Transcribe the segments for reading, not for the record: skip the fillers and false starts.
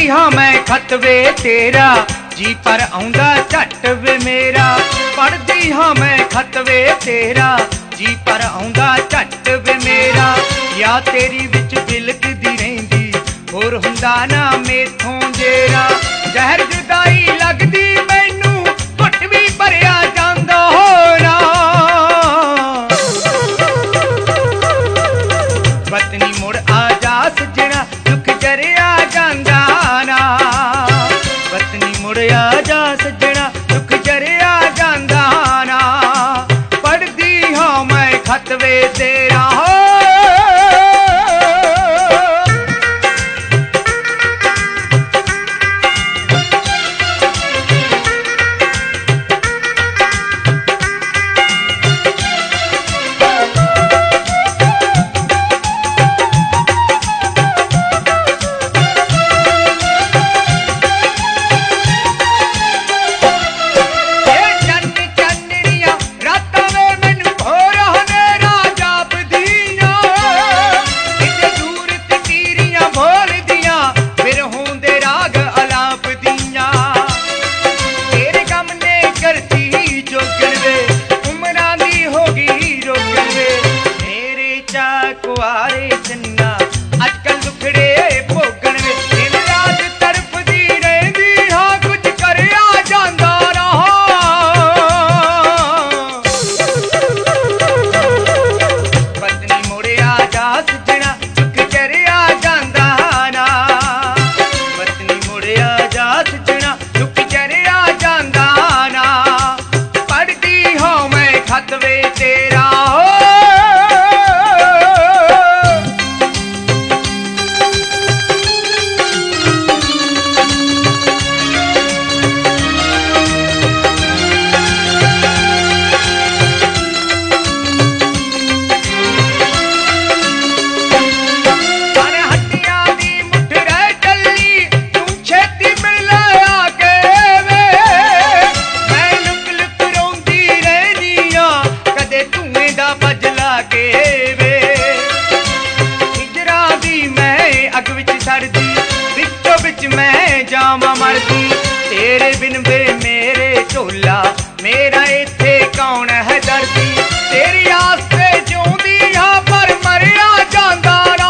हाँ मैं खत वे तेरा, जी पर आउंदा झट वे मेरा। पढ़दी हाँ मैं खत वे तेरा, जी पर आउंदा झट वे मेरा। या तेरी विच बिलकदी रहिंदी, होर हुंदा ना मेथों जेरा। जहर जुदाई लगदी मैनू, घुट भी भरिया जांदा होना। पत्नी मुड़ आ जा सजना, दुख जरिया जांदा ना। पत्नी मुड़ आ जा सजना, दुख जरिया जांदा ना। पढ़दी हाँ मैं खत वे तेरा हो। कुआरे चन्ना अजकल दुखड़े भोगण वे, दिन रात तड़फदी रहिंदी हाँ कुछ करया जांदा ना। पत्नी मुड़ आ जा सजना, दुख जरिया जांदा ना। पत्नी मुड़ आ जा सजना, दुख जरिया जांदा ना। पढ़दी हाँ मैं खत वे तेरा हो। मैं जावा मरदी तेरे बिन वे मेरे ढोला, मेरा इत्थे कौन है दर्दी। तेरी आस्ते जिउंदी हाँ पर मरिया जांदा ना।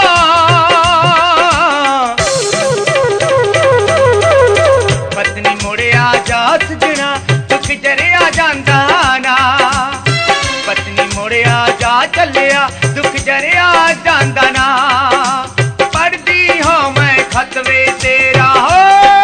पत्नी मुड़ आ जा सजना, दुख जरिया जांदा ना। पत्नी मुड़ आ जा चलिया, दुख जरिया जांदा ना। पढ़दी हाँ मैं खत वे तेरा हो।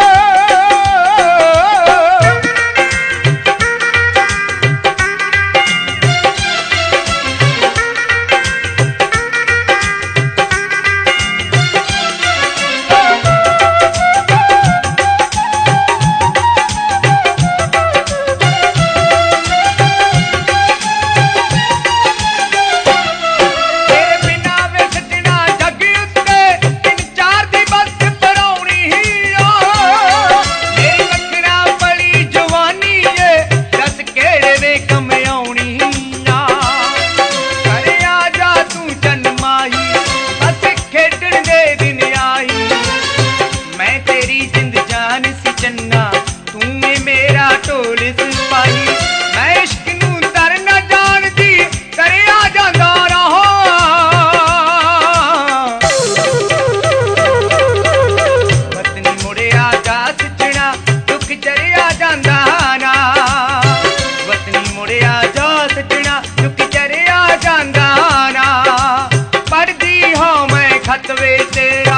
खत वे तेरा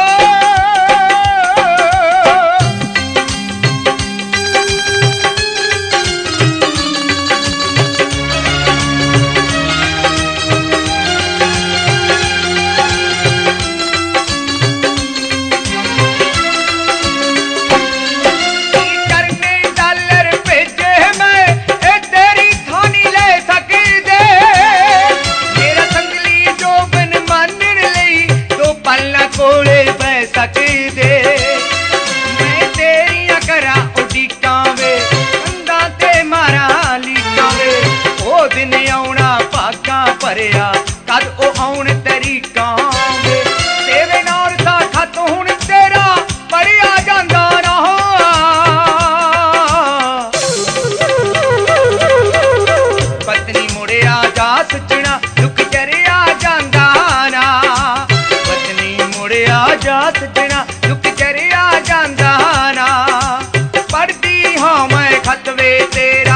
भरिया कद ओ आउण तेरी कांग तेरे नाल दा खत हुण तेरा बड़ी ਸੱਜਣਾ ਦੁੱਖ ਚਰਿਆ ਜਾਂਦਾ ਨਾ। ਪੜ੍ਹਦੀ ਹਾਂ ਮੈਂ ਖਤ ਵੇ ਤੇਰਾ